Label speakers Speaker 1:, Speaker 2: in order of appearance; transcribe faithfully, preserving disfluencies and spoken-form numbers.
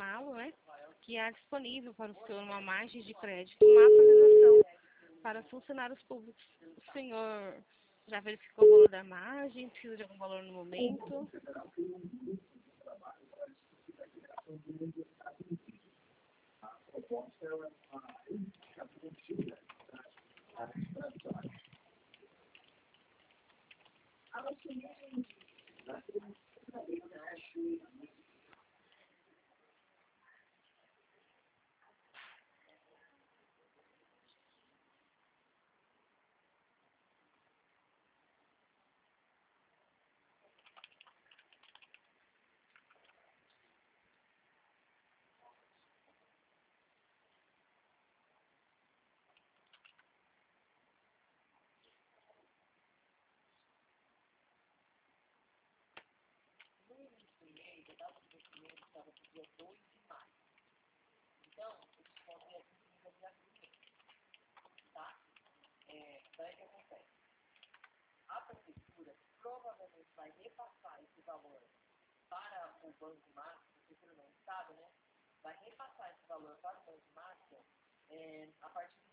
Speaker 1: informá-lo, né, que há disponível para o senhor uma margem de crédito, uma atualização para funcionários públicos. O senhor já verificou o valor da margem? Precisa de algum valor no momento?
Speaker 2: A prefeitura provavelmente vai repassar esse valor para o Banco Máximo, a prefeitura não, o Estado, né? Vai repassar esse valor para o Banco Máximo é, a partir